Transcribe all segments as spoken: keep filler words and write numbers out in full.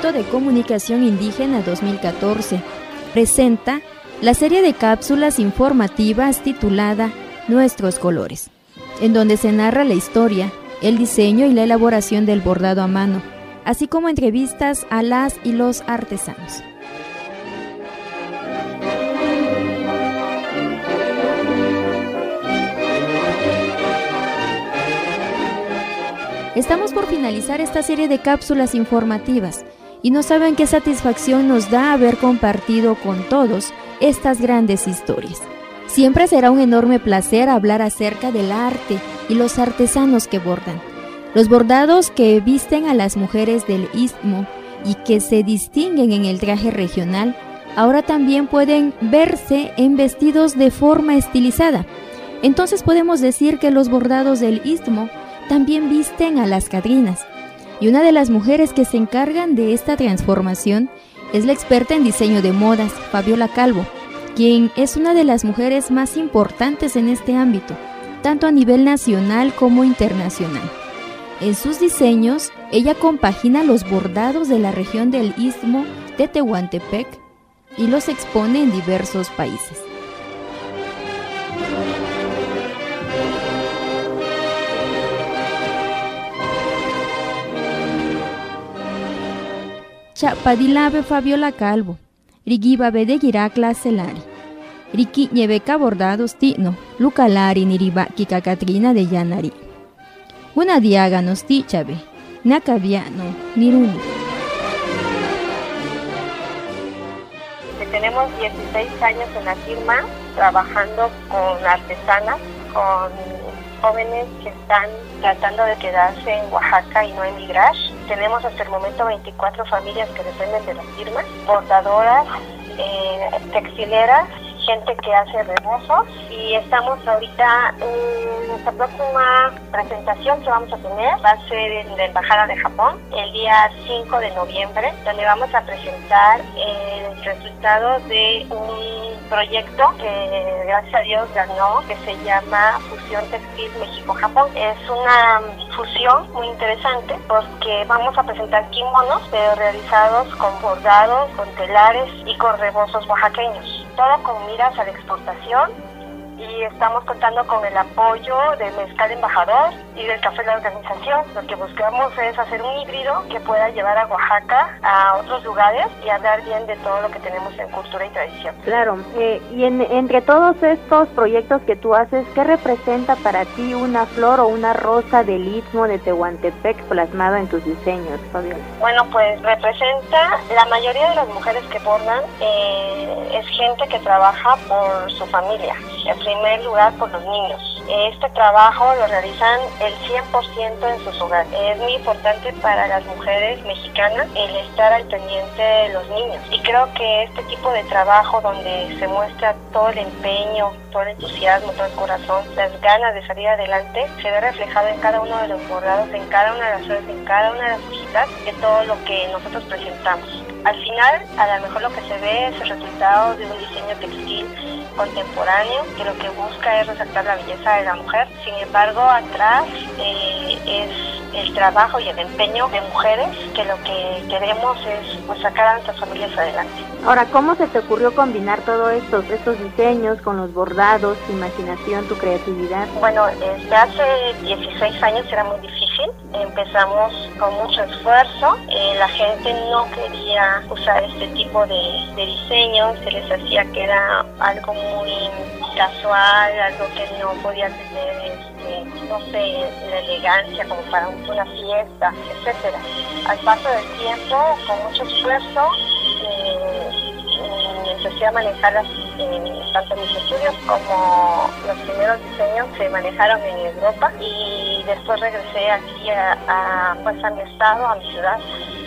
Instituto de Comunicación Indígena dos mil catorce presenta la serie de cápsulas informativas titulada Nuestros Colores, en donde se narra la historia, el diseño y la elaboración del bordado a mano, así como entrevistas a las y los artesanos. Estamos por finalizar esta serie de cápsulas informativas y no saben qué satisfacción nos da haber compartido con todos estas grandes historias. Siempre será un enorme placer hablar acerca del arte y los artesanos que bordan. Los bordados que visten a las mujeres del Istmo y que se distinguen en el traje regional, ahora también pueden verse en vestidos de forma estilizada. Entonces podemos decir que los bordados del Istmo también visten a las Catrinas. Y una de las mujeres que se encargan de esta transformación es la experta en diseño de modas, Fabiola Calvo, quien es una de las mujeres más importantes en este ámbito, tanto a nivel nacional como internacional. En sus diseños, ella compagina los bordados de la región del Istmo de Tehuantepec y los expone en diversos países. Chapadilabe Fabiola Calvo, Rigibabe de Giracla Celari, Riki Ñebeca Bordados Tino, Lucalari Niriba Kika Catrina de Yanari. Una diáganos tichabe, Nacabiano, Niruni. Tenemos dieciséis años en la firma, trabajando con artesanas, con jóvenes que están tratando de quedarse en Oaxaca y no emigrar. Tenemos hasta el momento veinticuatro familias que dependen de la firma, bordadoras, eh, textileras, gente que hace rebozos, y estamos ahorita en nuestra próxima presentación que vamos a tener, va a ser en la Embajada de Japón el día cinco de noviembre, donde vamos a presentar el resultado de un proyecto que gracias a Dios ganó, que se llama Fusión Textil México-Japón. Es una fusión muy interesante porque vamos a presentar kimonos, pero realizados con bordados, con telares y con rebozos oaxaqueños. Todo con miras a la exportación, y estamos contando con el apoyo del Mezcal Embajador y del Café de la Organización. Lo que buscamos es hacer un híbrido que pueda llevar a Oaxaca a otros lugares y hablar bien de todo lo que tenemos en cultura y tradición. Claro, eh, y en, entre todos estos proyectos que tú haces, ¿qué representa para ti una flor o una rosa del Istmo de Tehuantepec plasmado en tus diseños, Fabiola? Bueno, pues representa, la mayoría de las mujeres que bordan eh, es gente que trabaja por su familia. En primer lugar, por los niños. Este trabajo lo realizan el cien por ciento en sus hogares. Es muy importante para las mujeres mexicanas el estar al pendiente de los niños. Y creo que este tipo de trabajo donde se muestra todo el empeño, todo el entusiasmo, todo el corazón, las ganas de salir adelante, se ve reflejado en cada uno de los bordados, en cada una de las flores, en cada una de las hojitas, de todo lo que nosotros presentamos. Al final, a lo mejor lo que se ve es el resultado de un diseño textil contemporáneo que lo que busca es resaltar la belleza de la mujer. Sin embargo, atrás eh, es el trabajo y el empeño de mujeres que lo que queremos es pues, sacar a nuestras familias adelante. Ahora, ¿cómo se te ocurrió combinar todos estos, estos diseños con los bordados, tu imaginación, tu creatividad? Bueno, desde hace dieciséis años era muy difícil. Empezamos con mucho esfuerzo. Eh, la gente no quería usar este tipo de, de diseños. Se les hacía que era algo muy casual, algo que no podía tener, este, no sé, la elegancia como para una fiesta, etcétera. Al paso del tiempo, con mucho esfuerzo, eh, empecé a manejarlas eh, tanto en mis estudios como los primeros diseños se manejaron en Europa, y después regresé aquí a, a, pues a mi estado, a mi ciudad,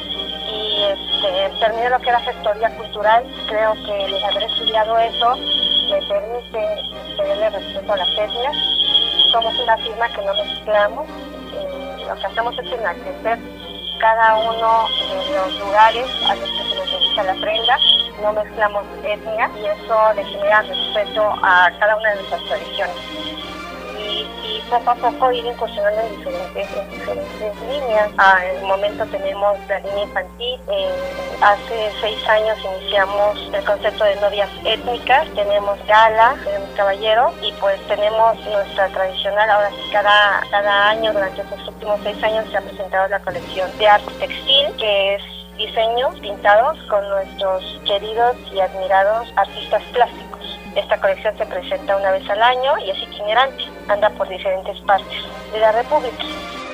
y este, terminé lo que era gestoría cultural. Creo que el haber estudiado eso me permite tenerle respeto a las etnias. Somos una firma que no mezclamos, eh, lo que hacemos es enaltecer cada uno de los lugares a los que se les dedica la prenda. No mezclamos etnia y eso le genera respeto a cada una de nuestras tradiciones. Y y poco a poco ir incursionando en diferentes, en diferentes líneas. Ah, en el momento tenemos la línea infantil. Eh, hace seis años iniciamos el concepto de novias étnicas. Tenemos gala, tenemos caballero, y pues tenemos nuestra tradicional. Ahora sí, cada, cada año durante estos últimos seis años se ha presentado la colección de arte textil, que es diseños pintados con nuestros queridos y admirados artistas plásticos. Esta colección se presenta una vez al año y es itinerante, anda por diferentes partes de la República.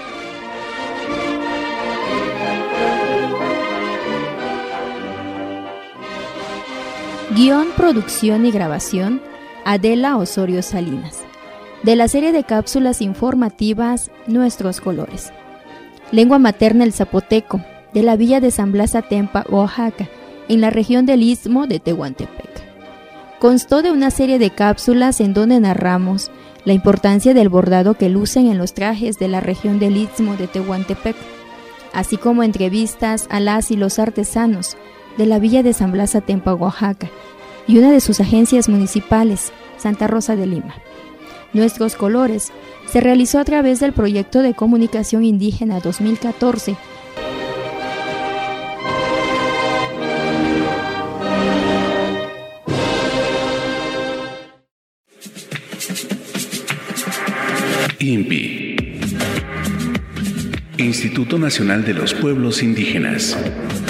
Guión, producción y grabación, Adela Osorio Salinas. De la serie de cápsulas informativas Nuestros Colores. Lengua materna el zapoteco, de la villa de San Blas Atempa, Oaxaca, en la región del Istmo de Tehuantepec. Constó de una serie de cápsulas en donde narramos la importancia del bordado que lucen en los trajes de la región del Istmo de Tehuantepec, así como entrevistas a las y los artesanos de la villa de San Blas Atempa, Oaxaca, y una de sus agencias municipales, Santa Rosa de Lima. Nuestros Colores se realizó a través del Proyecto de Comunicación Indígena dos mil catorce, I N P I, Instituto Nacional de los Pueblos Indígenas.